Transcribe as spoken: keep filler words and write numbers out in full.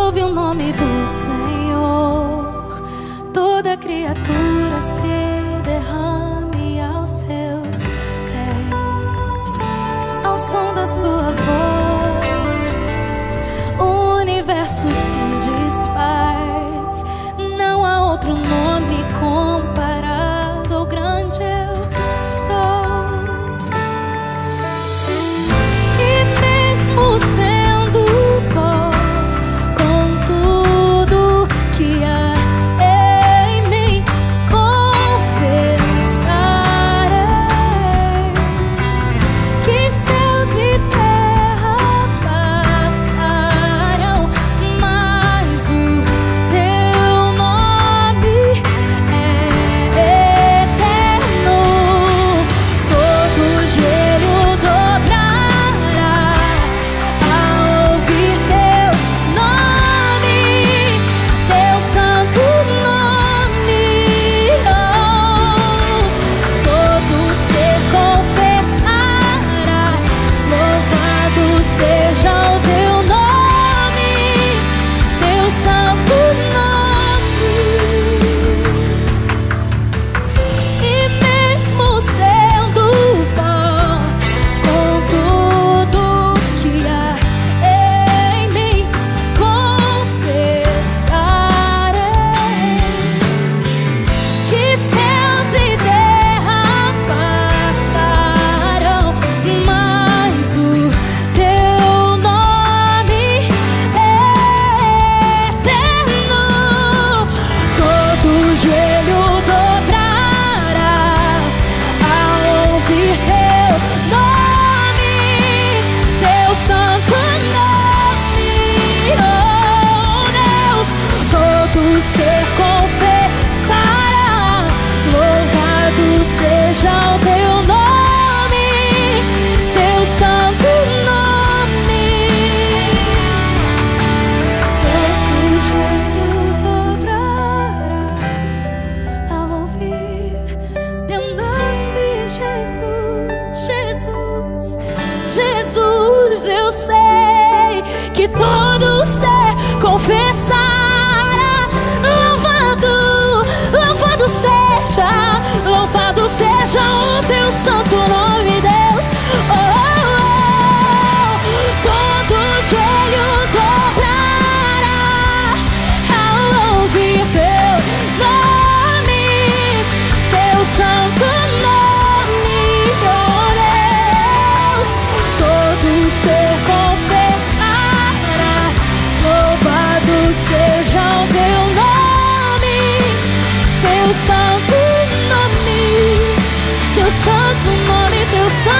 Louve o nome do Senhor, toda criatura se derrame aos seus pés. Ao som da sua voz, o universo se desfaz. Não há outro nome comparado ao grande eu sou. E mesmo sendo pó, com tudo que há em mim, confessarei que céus e terra passarão, mas o teu nome é eterno. Todo joelho dobrará ao ouvir teu nome, teu santo nome. Oh, todo ser confessará, louvado seja o teu nome, teu santo nome. E mesmo sendo pó, com tudo que há em mim, confessarei que céus e terra passarão, mas o teu nome é eterno. Todo joelho dobrará ao ouvir teu nome, teu santo nome. Oh Deus, todo ser confessará, louvado seja o teu nome, teu santo nome. Todo joelho dobrará ao ouvir teu nome, Jesus, Jesus, Jesus. Eu sei que todo ser confessará, louvado, louvado seja, louvado seja o teu santo nome, Deus. Oh, oh, oh. Todo joelho dobrará ao ouvir teu nome, teu santo nome. Oh Deus, todo ser confessará, louvado seja o teu nome, teu santo nome, teu santo nome, teu santo